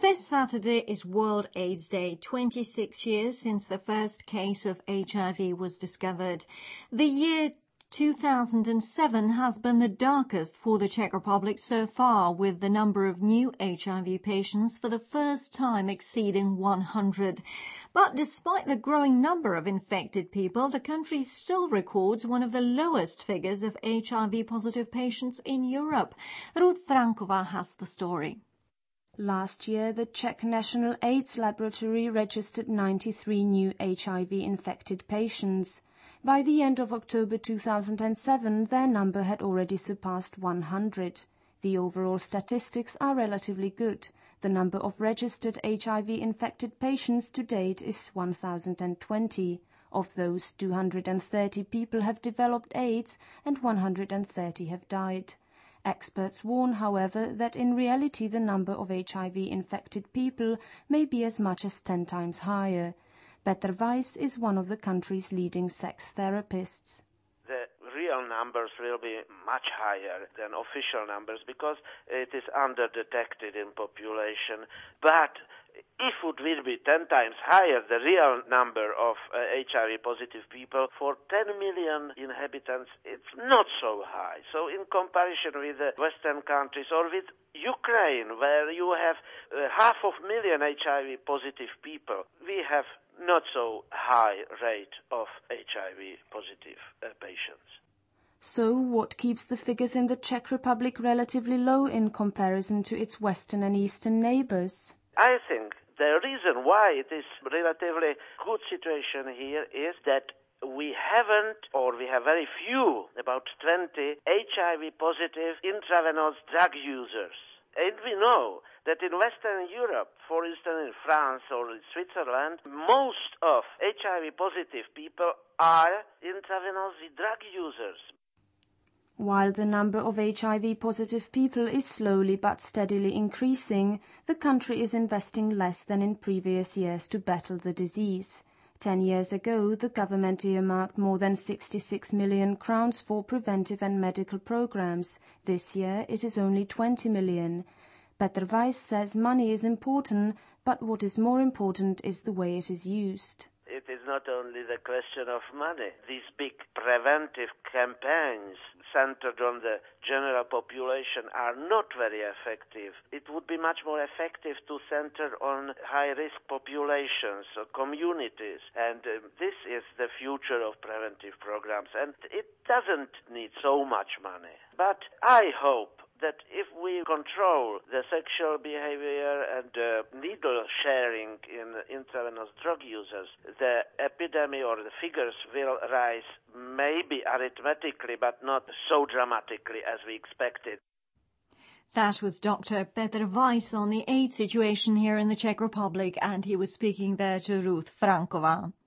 This Saturday is World AIDS Day, 26 years since the first case of HIV was discovered. The year 2007 has been the darkest for the Czech Republic so far, with the number of new HIV patients for the first time exceeding 100. But despite the growing number of infected people, the country still records one of the lowest figures of HIV-positive patients in Europe. Ruth Frankova has the story. Last year, the Czech National AIDS Laboratory registered 93 new HIV-infected patients. By the end of October 2007, their number had already surpassed 100. The overall statistics are relatively good. The number of registered HIV-infected patients to date is 1,020. Of those, 230 people have developed AIDS and 130 have died. Experts warn, however, that in reality the number of HIV-infected people may be as much as 10 times higher. Petr Weiss is one of the country's leading sex therapists. The real numbers will be much higher than official numbers because it is under-detected in population. But if it will be 10 times higher, the real number of HIV-positive people, for 10 million inhabitants, it's not so high. So in comparison with the Western countries or with Ukraine, where you have 500,000 HIV-positive people, we have not so high rate of HIV-positive patients. So what keeps the figures in the Czech Republic relatively low in comparison to its Western and Eastern neighbors? I think the reason why it is relatively good situation here is that we have very few, about 20 HIV-positive intravenous drug users. And we know that in Western Europe, for instance in France or in Switzerland, most of HIV-positive people are intravenous drug users. While the number of HIV-positive people is slowly but steadily increasing, the country is investing less than in previous years to battle the disease. 10 years ago, the government earmarked more than 66 million crowns for preventive and medical programs. This year, it is only 20 million. Petr Weiss says money is important, but what is more important is the way it is used. It is not only the question of money. These big preventive campaigns centered on the general population are not very effective. It would be much more effective to center on high-risk populations or communities. And this is the future of preventive programs. And it doesn't need so much money. But I hope that if we control the sexual behavior and needle sharing in intravenous drug users, the epidemic or the figures will rise maybe arithmetically, but not so dramatically as we expected. That was Dr. Petr Weiss on the AIDS situation here in the Czech Republic, and he was speaking there to Ruth Frankova.